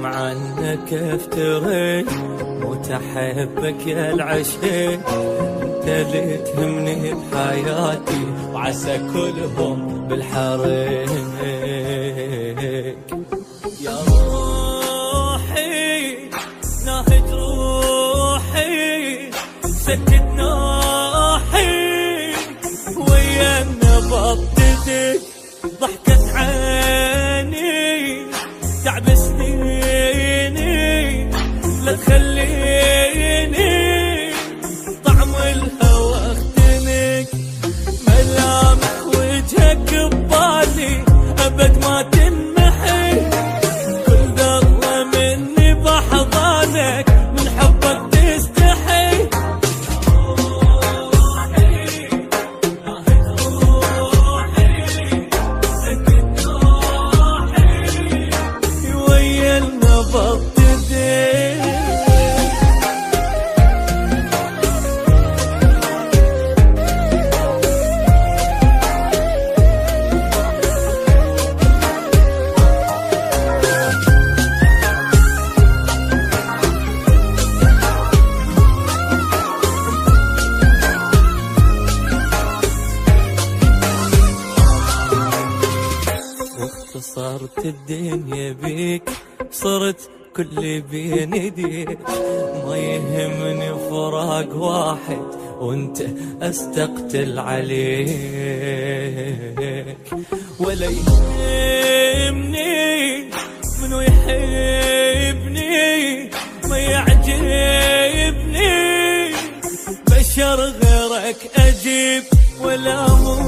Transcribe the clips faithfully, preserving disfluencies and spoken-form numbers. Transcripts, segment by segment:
افهم عنك افتريت، موت احبك يا العشيق، انت اللي تهمني بحياتي وعسى كلهم بالحريق. يا روحي ناهد روحي سكت ناحي، ويا النبض تدق ضحكت عيني تعب سنيني، لا تخليني طعم الهوى اختنق، ملامح وجهك ببالي ابد ما تنمحي، كل ذرة مني بحضانك من حبك تستحي. صارت الدنيا بيك، صرت كل بين يديك، ما يهمني فراق واحد وانت استقتل عليك، ولا يهمني منو يحبني ما يعجبني، بشر غيرك اجيب ولا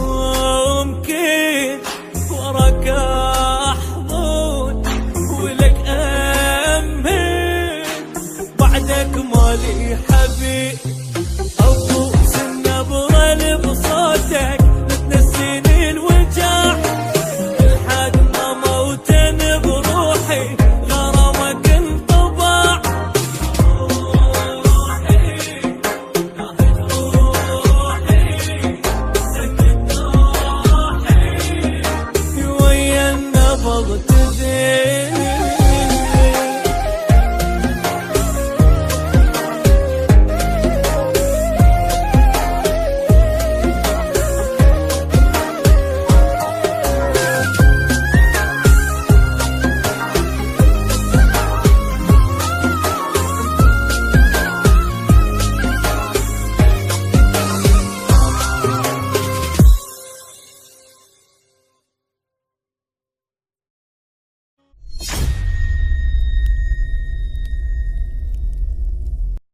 ممكن وراك احضن ولك امن، بعدك مالي حبيب